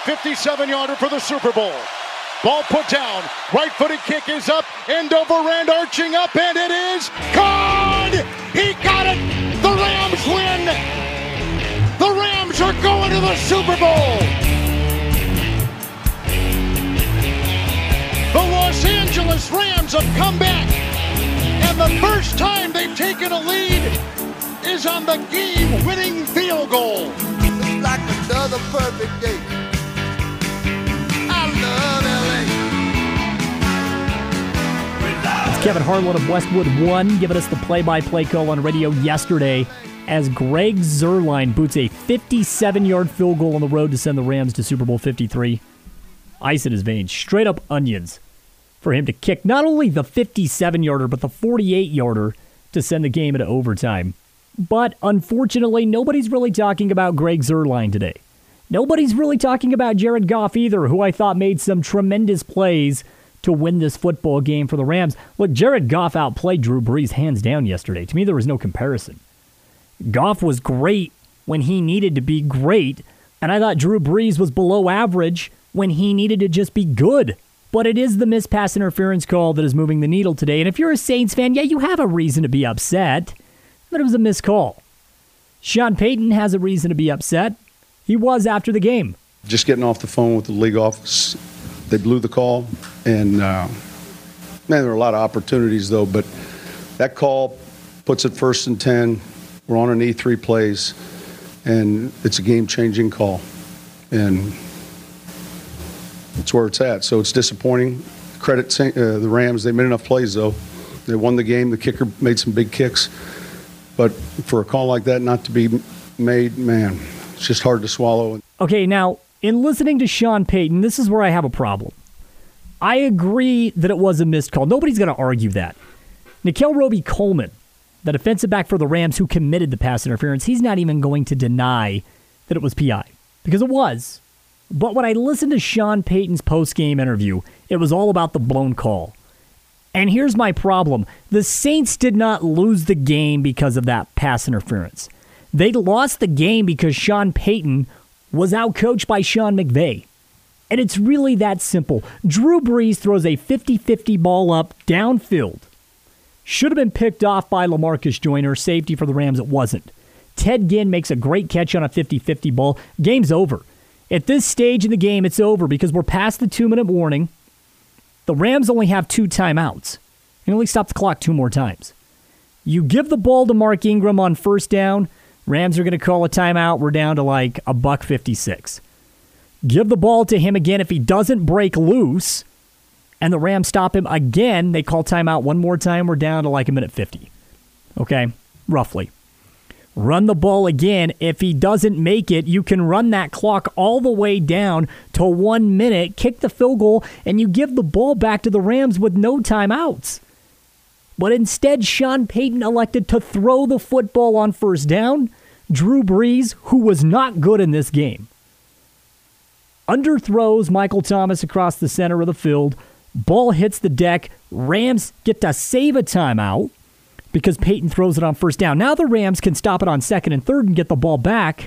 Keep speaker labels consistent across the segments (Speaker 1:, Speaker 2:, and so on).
Speaker 1: 57-yarder for the Super Bowl. Ball put down. Right-footed kick is up. End over end arching up, and it is gone! He got it! The Rams win! The Rams are going to the Super Bowl! The Los Angeles Rams have come back, and the first time they've taken a lead is on the game-winning field goal.
Speaker 2: It's like another perfect day. I love LA.
Speaker 3: It's Kevin Harlan of Westwood One giving us the play-by-play call on radio yesterday as Greg Zuerlein boots a 57-yard field goal on the road to send the Rams to Super Bowl 53. Ice in his veins, straight up onions for him to kick not only the 57-yarder but the 48-yarder to send the game into overtime. But unfortunately, nobody's really talking about Greg Zuerlein today. Nobody's really talking about Jared Goff either, who I thought made some tremendous plays to win this football game for the Rams. Look, Jared Goff outplayed Drew Brees hands down yesterday. To me, there was no comparison. Goff was great when he needed to be great, and I thought Drew Brees was below average when he needed to just be good. But it is the missed pass interference call that is moving the needle today. And if you're a Saints fan, yeah, you have a reason to be upset. But it was a missed call. Sean Payton has a reason to be upset. He was after the game.
Speaker 4: Just getting off the phone with the league office, they blew the call. And, man, there were a lot of opportunities, though. But that call puts it 1st and 10. We're on an E3 plays. And it's a game-changing call. And that's where it's at. So it's disappointing. Credit the Rams. They made enough plays, though. They won the game. The kicker made some big kicks. But for a call like that not to be made, man, it's just hard to swallow.
Speaker 3: Okay, now, in listening to Sean Payton, this is where I have a problem. I agree that it was a missed call. Nobody's going to argue that. Nickell Robey-Coleman, the defensive back for the Rams who committed the pass interference, he's not even going to deny that it was PI, because it was. But when I listened to Sean Payton's post-game interview, it was all about the blown call. And here's my problem. The Saints did not lose the game because of that pass interference. They lost the game because Sean Payton was outcoached by Sean McVay. And it's really that simple. Drew Brees throws a 50-50 ball up downfield. Should have been picked off by LaMarcus Joyner, safety for the Rams. It wasn't. Ted Ginn makes a great catch on a 50-50 ball. Game's over. At this stage in the game, it's over because we're past the 2-minute warning. The Rams only have 2 timeouts. You only stop the clock 2 more times. You give the ball to Mark Ingram on 1st down. Rams are going to call a timeout. We're down to like $1.56. Give the ball to him again if he doesn't break loose. And the Rams stop him again. They call timeout one more time. We're down to like 1:50. Okay? Roughly. Run the ball again. If he doesn't make it, you can run that clock all the way down to 1 minute, kick the field goal, and you give the ball back to the Rams with no timeouts. But instead, Sean Payton elected to throw the football on 1st down. Drew Brees, who was not good in this game, underthrows Michael Thomas across the center of the field. Ball hits the deck. Rams get to save a timeout because Payton throws it on 1st down. Now the Rams can stop it on 2nd and 3rd and get the ball back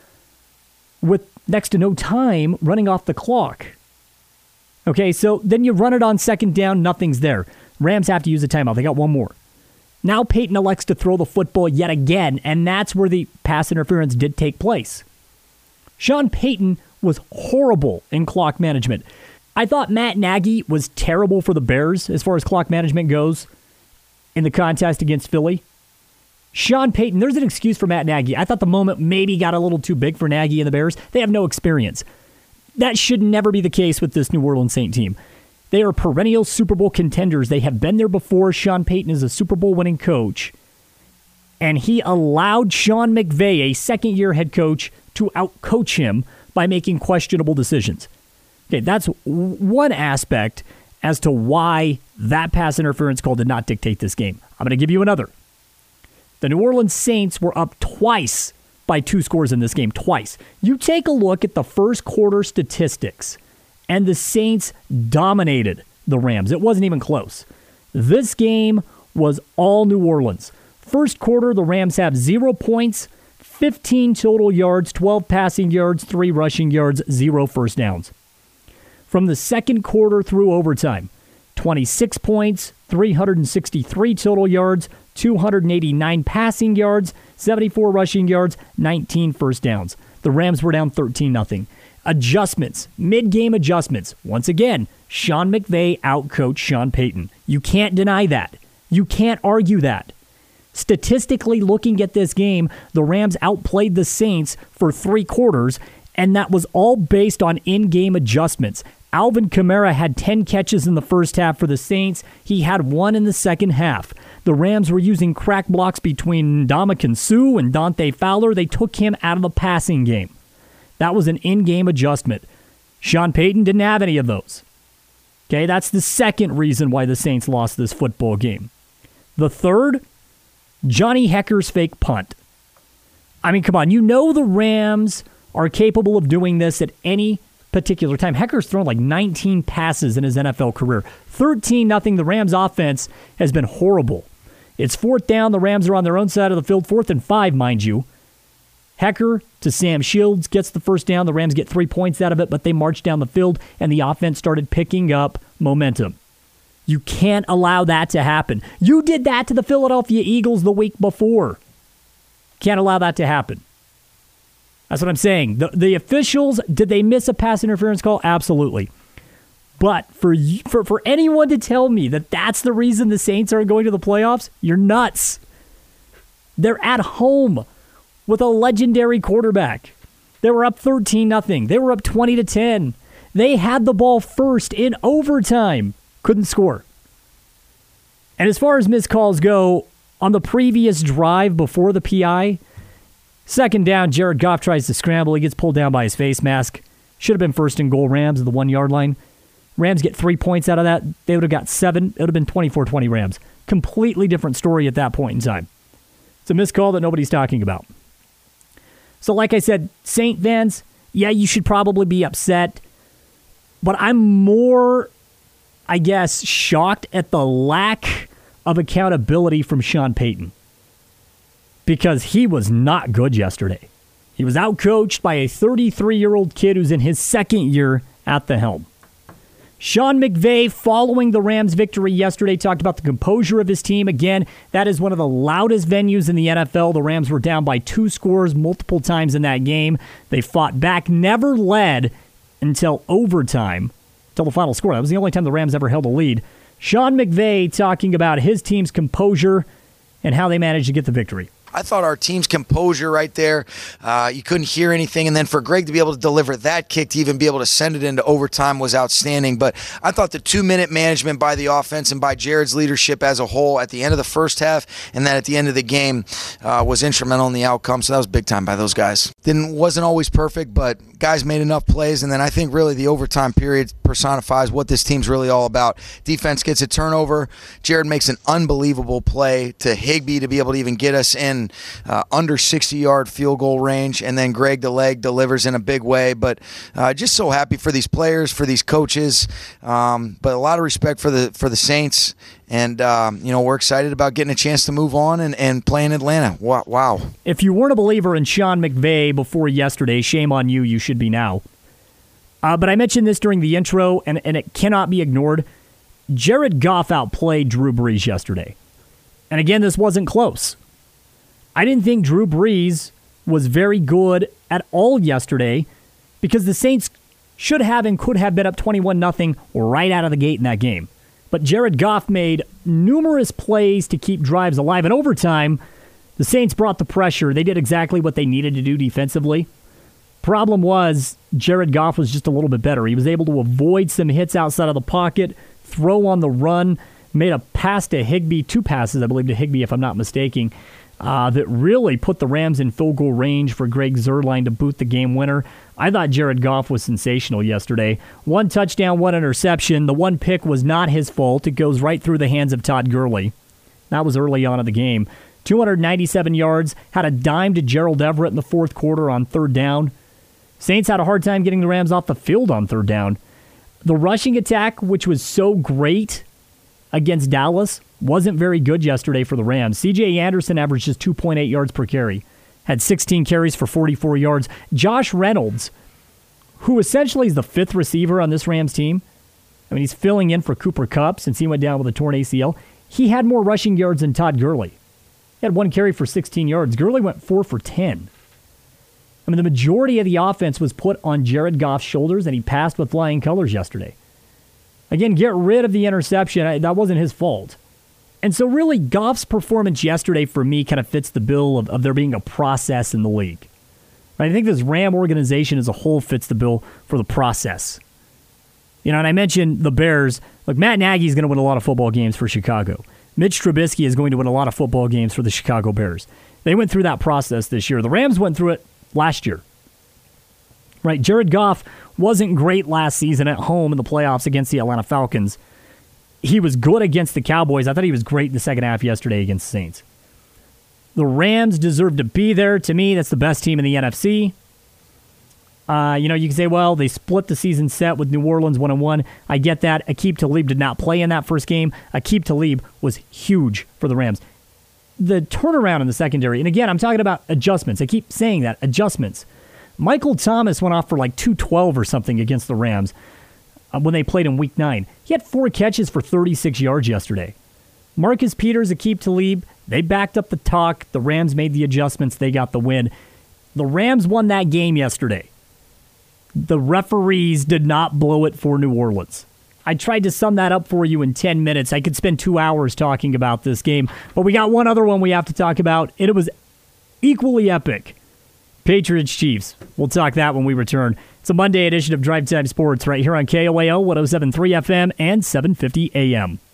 Speaker 3: with next to no time running off the clock. Okay, so then you run it on 2nd down, nothing's there. Rams have to use a timeout. They got one more. Now Payton elects to throw the football yet again, and that's where the pass interference did take place. Sean Payton was horrible in clock management. I thought Matt Nagy was terrible for the Bears as far as clock management goes in the contest against Philly. Sean Payton, there's an excuse for Matt Nagy. I thought the moment maybe got a little too big for Nagy and the Bears. They have no experience. That should never be the case with this New Orleans Saints team. They are perennial Super Bowl contenders. They have been there before. Sean Payton is a Super Bowl winning coach. And he allowed Sean McVay, a second-year head coach, to outcoach him by making questionable decisions. Okay, that's one aspect as to why that pass interference call did not dictate this game. I'm going to give you another. The New Orleans Saints were up twice by 2 scores in this game, twice. You take a look at the first quarter statistics, and the Saints dominated the Rams. It wasn't even close. This game was all New Orleans. First quarter, the Rams have 0 points, 15 total yards, 12 passing yards, 3 rushing yards, 0 first downs. From the second quarter through overtime, 26 points, 363 total yards, 289 passing yards, 74 rushing yards, 19 first downs. The Rams were down 13-0. Adjustments, mid-game adjustments. Once again, Sean McVay outcoached Sean Payton. You can't deny that. You can't argue that. Statistically looking at this game, the Rams outplayed the Saints for 3 quarters, and that was all based on in-game adjustments. Alvin Kamara had 10 catches in the first half for the Saints. He had 1 in the second half. The Rams were using crack blocks between Ndamukong Suh and Dante Fowler. They took him out of the passing game. That was an in-game adjustment. Sean Payton didn't have any of those. Okay, that's the second reason why the Saints lost this football game. The third, Johnny Hekker's fake punt. I mean, come on, you know the Rams are capable of doing this at any particular time. Hekker's thrown like 19 passes in his NFL career. 13-0, the Rams offense has been horrible. It's 4th down, the Rams are on their own side of the field, 4th and 5, mind you. Hekker to Sam Shields gets the first down. The Rams get 3 points out of it, but they marched down the field, and the offense started picking up momentum. You can't allow that to happen. You did that to the Philadelphia Eagles the week before. Can't allow that to happen. That's what I'm saying. The officials, did they miss a pass interference call? Absolutely. But for anyone to tell me that that's the reason the Saints aren't going to the playoffs, you're nuts. They're at home with a legendary quarterback. They were up 13-0. They were up 20-10. They had the ball first in overtime. Couldn't score. And as far as missed calls go, on the previous drive before the PI, 2nd down, Jared Goff tries to scramble. He gets pulled down by his face mask. Should have been 1st and goal Rams at the 1-yard line. Rams get 3 points out of that. They would have got 7. It would have been 24-20 Rams. Completely different story at that point in time. It's a missed call that nobody's talking about. So like I said, Saint fans, yeah, you should probably be upset. But I'm more, I guess, shocked at the lack of accountability from Sean Payton. Because he was not good yesterday. He was outcoached by a 33-year-old kid who's in his 2nd year at the helm. Sean McVay, following the Rams' victory yesterday, talked about the composure of his team. Again, that is one of the loudest venues in the NFL. The Rams were down by 2 scores multiple times in that game. They fought back, never led until overtime, until the final score. That was the only time the Rams ever held a lead. Sean McVay talking about his team's composure and how they managed to get the victory.
Speaker 5: I thought our team's composure right there, you couldn't hear anything. And then for Greg to be able to deliver that kick, to even be able to send it into overtime was outstanding. But I thought the 2-minute management by the offense and by Jared's leadership as a whole at the end of the first half and then at the end of the game was instrumental in the outcome. So that was big time by those guys. Wasn't always perfect, but guys made enough plays. And then I think really the overtime period personifies what this team's really all about. Defense gets a turnover. Jared makes an unbelievable play to Higbee to be able to even get us in under 60-yard field goal range, and then Greg the Leg delivers in a big way. But just so happy for these players, for these coaches, but a lot of respect for the Saints, and we're excited about getting a chance to move on and play in Atlanta. Wow. If
Speaker 3: you weren't a believer in Sean McVay before yesterday, shame on you. You should be now. But I mentioned this during the intro, and it cannot be ignored. Jared Goff outplayed Drew Brees yesterday. And again, this wasn't close. I didn't think Drew Brees was very good at all yesterday because the Saints should have and could have been up 21-0 right out of the gate in that game. But Jared Goff made numerous plays to keep drives alive. In overtime, the Saints brought the pressure. They did exactly what they needed to do defensively. Problem was, Jared Goff was just a little bit better. He was able to avoid some hits outside of the pocket, throw on the run, made a pass to Higbee, 2 passes, I believe, to Higbee, if I'm not mistaken, that really put the Rams in field goal range for Greg Zuerlein to boot the game winner. I thought Jared Goff was sensational yesterday. 1 touchdown, 1 interception. The 1 pick was not his fault. It goes right through the hands of Todd Gurley. That was early on in the game. 297 yards, had a dime to Gerald Everett in the 4th quarter on 3rd down. Saints had a hard time getting the Rams off the field on 3rd down. The rushing attack, which was so great against Dallas, wasn't very good yesterday for the Rams. C.J. Anderson averaged just 2.8 yards per carry. had 16 carries for 44 yards. Josh Reynolds, who essentially is the fifth receiver on this Rams team, I mean, he's filling in for Cooper Kupp since he went down with a torn ACL. He had more rushing yards than Todd Gurley. He had one carry for 16 yards. Gurley went 4 for 10. I mean, the majority of the offense was put on Jared Goff's shoulders, and he passed with flying colors yesterday. Again, get rid of the interception. That wasn't his fault. And so really, Goff's performance yesterday for me kind of fits the bill of there being a process in the league. Right? I think this Ram organization as a whole fits the bill for the process. And I mentioned the Bears. Look, Matt Nagy is going to win a lot of football games for Chicago. Mitch Trubisky is going to win a lot of football games for the Chicago Bears. They went through that process this year. The Rams went through it last year. Right? Jared Goff wasn't great last season at home in the playoffs against the Atlanta Falcons. He was good against the Cowboys. I thought he was great in the second half yesterday against the Saints. The Rams deserve to be there. To me, that's the best team in the NFC. You can say, well, they split the season set with New Orleans 1-1. I get that. Aqib Talib did not play in that first game. Aqib Talib was huge for the Rams. The turnaround in the secondary, and again, I'm talking about adjustments. I keep saying that, adjustments. Michael Thomas went off for like 212 or something against the Rams when they played in Week 9. He had 4 catches for 36 yards yesterday. Marcus Peters, Aqib Talib, they backed up the talk. The Rams made the adjustments. They got the win. The Rams won that game yesterday. The referees did not blow it for New Orleans. I tried to sum that up for you in 10 minutes. I could spend 2 hours talking about this game, but we got one other one we have to talk about, and it was equally epic. Patriots-Chiefs. We'll talk that when we return. It's a Monday edition of Drive Time Sports right here on KOAO 107.3 FM and 750 AM.